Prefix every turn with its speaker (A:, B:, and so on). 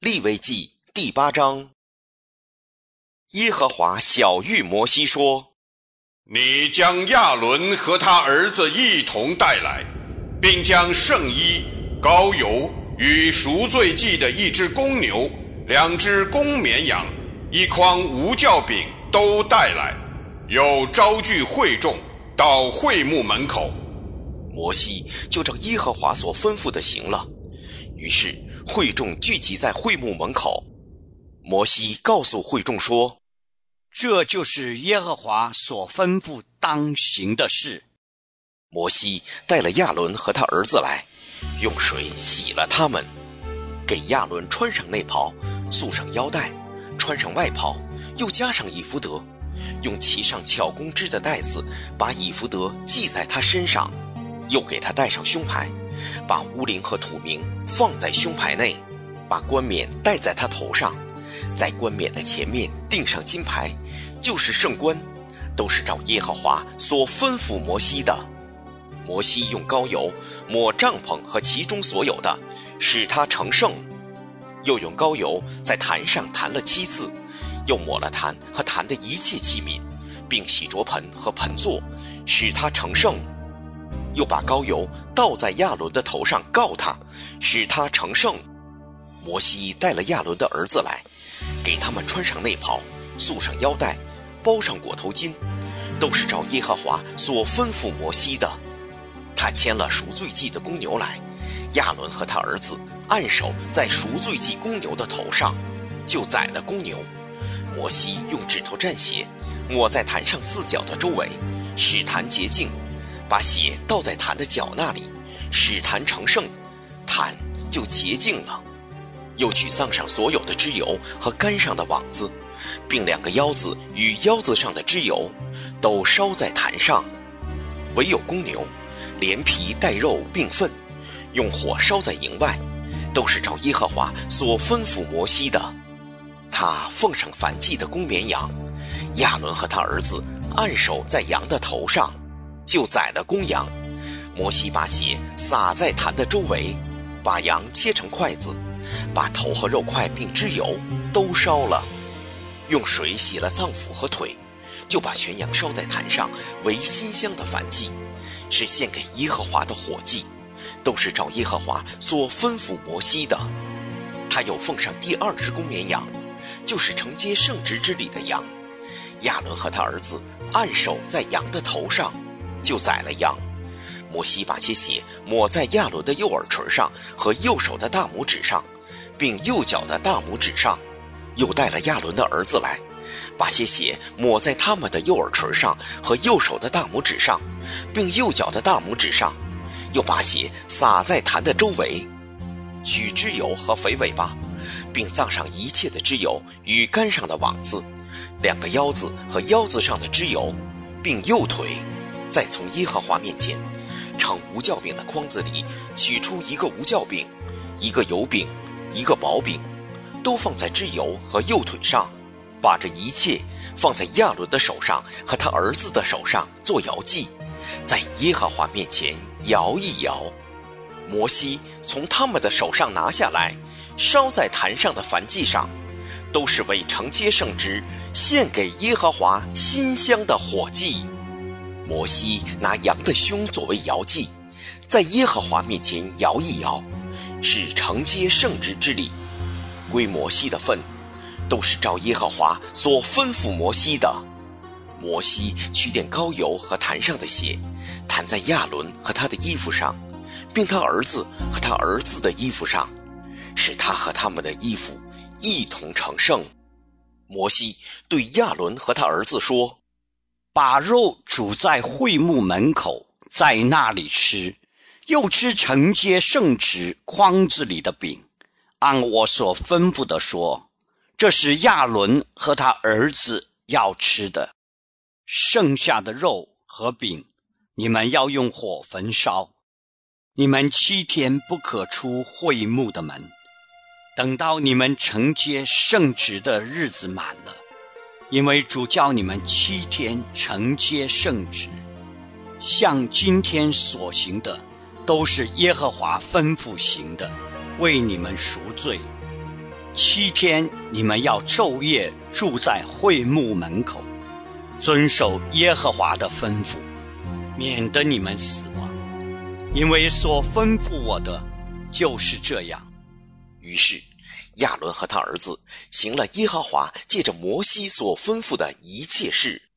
A: 利未记第8章。耶和华晓谕摩西说：
B: 你将亚伦和他儿子一同带来，并将圣衣、膏油与赎罪祭的一只公牛、2只公绵羊、1筐无酵饼都带来，又招聚会众到会幕门口。
A: 摩西就照耶和华所吩咐的行了。于是会众聚集在会幕门口。摩西告诉会众说：
C: 这就是耶和华所吩咐当行的事。
A: 摩西带了亚伦和他儿子来，用水洗了他们，给亚伦穿上内袍，束上腰带，穿上外袍，又加上以弗得，用其上巧工织的带子把以弗得系在他身上，又给他戴上胸牌，把乌灵和土明放在胸牌内，把冠冕戴在他头上，在冠冕的前面钉上金牌，就是圣冠，都是照耶和华所吩咐摩西的。摩西用膏油抹帐篷和其中所有的，使它成圣，又用膏油在坛上弹了7次，又抹了坛和坛的一切器皿，并洗濯盆和盆座，使它成圣，又把膏油倒在亚伦的头上告他，使他成圣。摩西带了亚伦的儿子来，给他们穿上内袍，束上腰带，包上裹头巾，都是照耶和华所吩咐摩西的。他牵了赎罪祭的公牛来，亚伦和他儿子按手在赎罪祭公牛的头上，就宰了公牛。摩西用指头蘸血，抹在坛上4角的周围，使坛洁净，把血倒在坛的角那里，使坛成圣，坛就洁净了。又取脏上所有的脂油和杆上的网子，并2个腰子与腰子上的脂油，都烧在坛上。唯有公牛，连皮带肉并分，用火烧在营外，都是照耶和华所吩咐摩西的。他奉上燔祭的公绵羊，亚伦和他儿子按手在羊的头上，就宰了公羊。摩西把血撒在坛的周围，把羊切成筷子，把头和肉块并脂油都烧了，用水洗了脏腑和腿，就把全羊烧在坛上，为馨香的燔祭，是献给耶和华的火祭，都是照耶和华所吩咐摩西的。他又奉上第2只公绵羊，就是承接圣职之礼的羊。亚伦和他儿子按手在羊的头上，就宰了羊。摩西把些血抹在亚伦的右耳垂上和右手的大拇指上，并右脚的大拇指上，又带了亚伦的儿子来，把些血抹在他们的右耳垂上和右手的大拇指上，并右脚的大拇指上，又把血洒在坛的周围。取脂油和肥尾巴，并葬上一切的脂油与杆上的网子，2个腰子和腰子上的脂油，并右腿，再从耶和华面前盛无酵饼的筐子里取出1个无酵饼，1个油饼，1个薄饼，都放在脂油和右腿上，把这一切放在亚伦的手上和他儿子的手上做摇祭，在耶和华面前摇一摇。摩西从他们的手上拿下来，烧在坛上的燔祭上，都是为承接圣职，献给耶和华馨香的火祭。摩西拿羊的胸作为摇祭，在耶和华面前摇一摇，是承接圣职之礼，归摩西的份，都是照耶和华所吩咐摩西的。摩西取点膏油和坛上的血，弹在亚伦和他的衣服上，并他儿子和他儿子的衣服上，使他和他们的衣服一同成圣。摩西对亚伦和他儿子说：
C: 把肉煮在会幕门口，在那里吃，又吃承接圣职筐子里的饼，按我所吩咐的说，这是亚伦和他儿子要吃的。剩下的肉和饼，你们要用火焚烧。你们7天不可出会幕的门，等到你们承接圣职的日子满了，因为主叫你们7天承接圣职，像今天所行的，都是耶和华吩咐行的，为你们赎罪。 7天你们要昼夜住在会幕门口，遵守耶和华的吩咐，免得你们死亡，因为所吩咐我的就是这样。
A: 于是亚伦和他儿子行了耶和华借着摩西所吩咐的一切事，